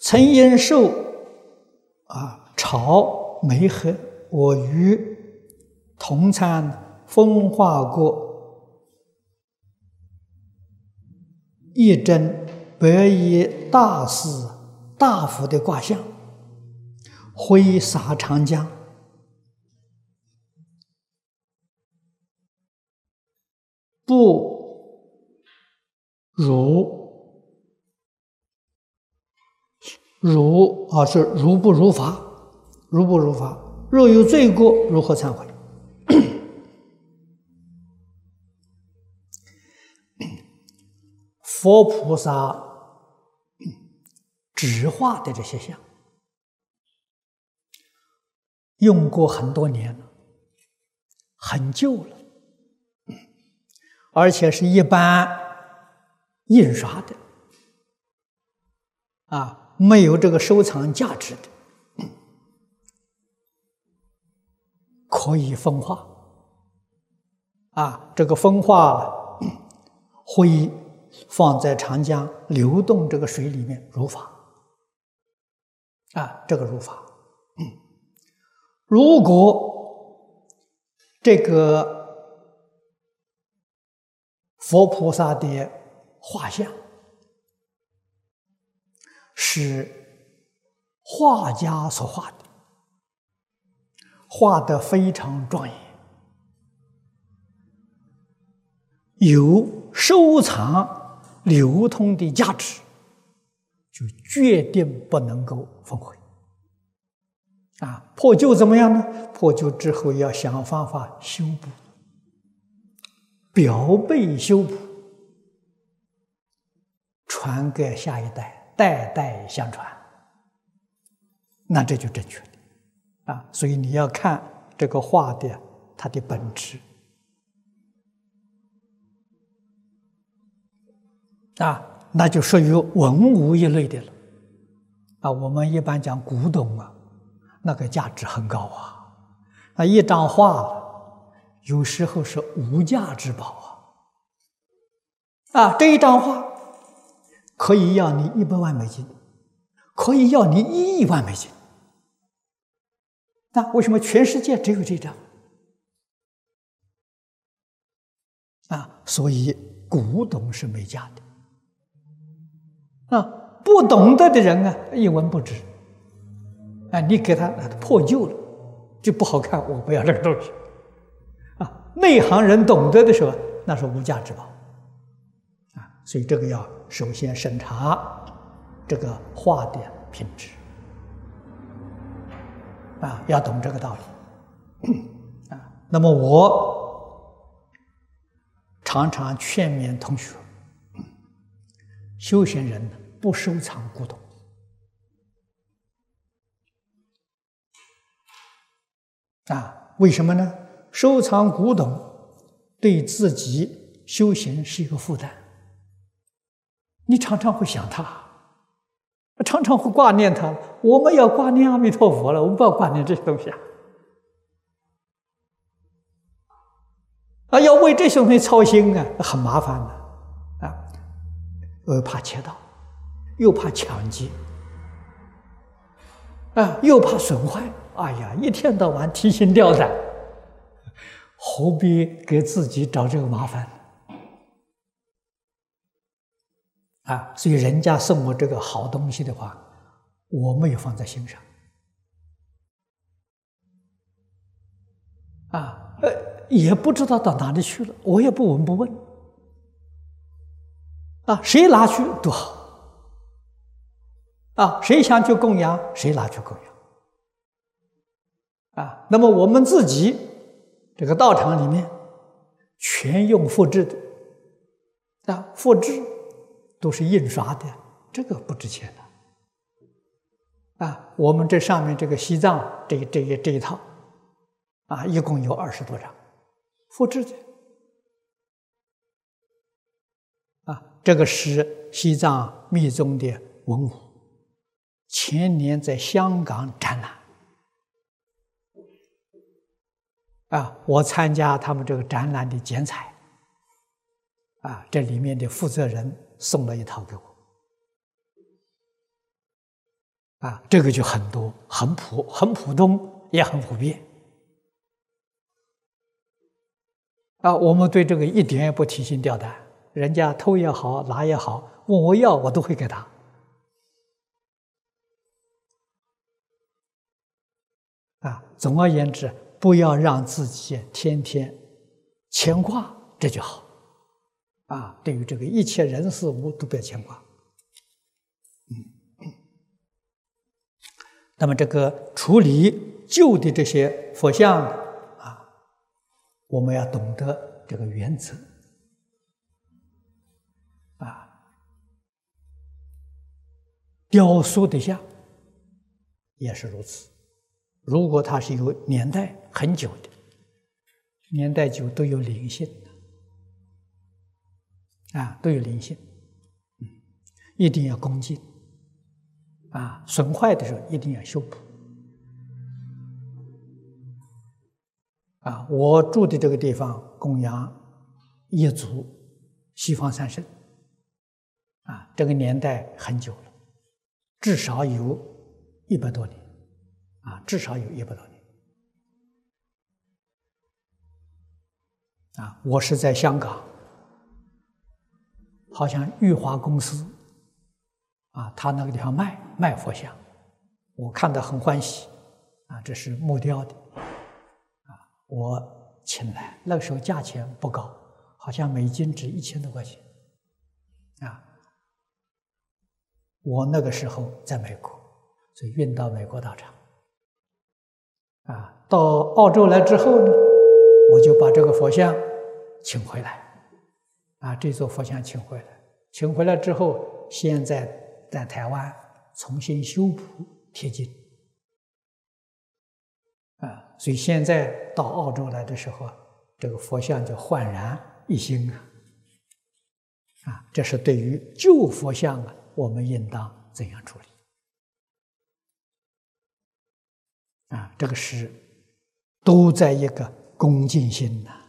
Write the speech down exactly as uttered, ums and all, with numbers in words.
曾因受啊朝梅和我与同参风化过一真白衣大士大佛的卦象，挥洒长江，不如如啊是如不如法，如不如法，若有罪过，如何忏悔？佛菩萨指画的这些像，用过很多年了，很旧了，而且是一般印刷的，啊，没有这个收藏价值的，可以风化，啊，这个风化会放在长江流动这个水里面如法，啊，这个如法。如果这个佛菩萨的画像是画家所画的，画得非常庄严，有收藏流通的价值，就决定不能够焚毁。啊，破旧怎么样呢？破旧之后要想方法修补，表背修补，传给下一代，代代相传，那这就正确的啊。所以你要看这个画的它的本质啊，那就属于文物一类的了啊。我们一般讲古董啊，那个价值很高啊，那一张画有时候是无价之宝啊！啊，这一张画可以要你一百万美金，可以要你一亿万美金。那为什么全世界只有这张？啊，所以古董是没价的。啊，不懂得的人啊，一文不值。啊，你给他破旧了，就不好看，我不要这个东西。啊，内行人懂得的时候，那是无价之宝。啊，所以这个要首先审查这个画的品质。啊，要懂这个道理。啊，那么我常常劝勉同学，修行人不收藏古董。啊，为什么呢？收藏古董对自己修行是一个负担。你常常会想他，常常会挂念他。我们要挂念阿弥陀佛了，我们不要挂念这些东西啊！啊，要为这些东西操心啊，很麻烦的啊！又怕窃盗，又怕抢劫，啊，又怕损坏。哎呀，一天到晚提心吊胆，何必给自己找这个麻烦啊？所以人家送我这个好东西的话，我没有放在心上啊，呃，也不知道到哪里去了，我也不闻不问啊，谁拿去都好啊，谁想去供养，谁拿去供养。啊，那么我们自己这个道场里面全用复制的啊，复制都是印刷的，这个不值钱的啊。我们这上面这个西藏这这一这一套啊，一共有二十多张复制的啊。这个是西藏密宗的文物，前年在香港展览。啊，我参加他们这个展览的剪彩，啊，这里面的负责人送了一套给我， 啊，这个就很多，很普，很普通，也很普遍。啊，我们对这个一点也不提心吊胆，人家偷也好，拿也好，问我要，我都会给他。啊，总而言之，不要让自己天天牵挂，这就好。啊，对于这个一切人事物都不要牵挂。嗯，那么这个处理旧的这些佛像啊，我们要懂得这个原则。啊，雕塑的像也是如此。如果它是有年代很久的，年代久都有灵性的，啊，都有灵性，嗯，一定要恭敬，啊，损坏的时候一定要修补，啊，我住的这个地方供养一族西方三圣，啊，这个年代很久了，至少有一百多年。啊，至少有一百多年。啊，我是在香港，好像裕华公司，啊，他那个地方卖卖佛像，我看得很欢喜，啊，这是木雕的，啊，我请来，那个时候价钱不高，好像美金值一千多块钱，啊，我那个时候在美国，所以运到美国道场。啊，到澳洲来之后呢，我就把这个佛像请回来，啊，这座佛像请回来，请回来之后，现在在台湾重新修补贴金，啊，所以现在到澳洲来的时候，这个佛像就焕然一新啊，啊，这是对于旧佛像啊，我们应当怎样处理？啊，这个是都在一个恭敬心呐。